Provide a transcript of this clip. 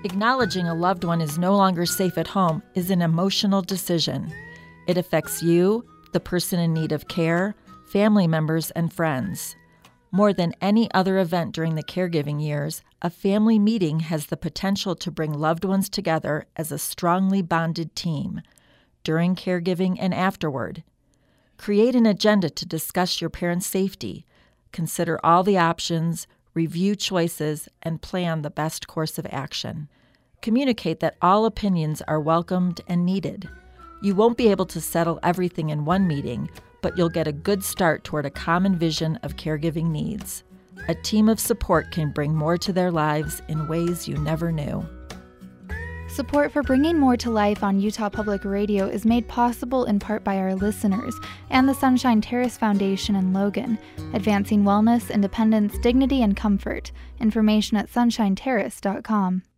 Acknowledging a loved one is no longer safe at home is an emotional decision. It affects you, the person in need of care, family members, and friends. More than any other event during the caregiving years, a family meeting has the potential to bring loved ones together as a strongly bonded team, during caregiving and afterward. Create an agenda to discuss your parents' safety, consider all the options, review choices, and plan the best course of action. Communicate that all opinions are welcomed and needed. You won't be able to settle everything in one meeting, but you'll get a good start toward a common vision of caregiving needs. A team of support can bring more to their lives in ways you never knew. Support for Bringing More to Life on Utah Public Radio is made possible in part by our listeners and the Sunshine Terrace Foundation in Logan, advancing wellness, independence, dignity, and comfort. Information at sunshineterrace.com.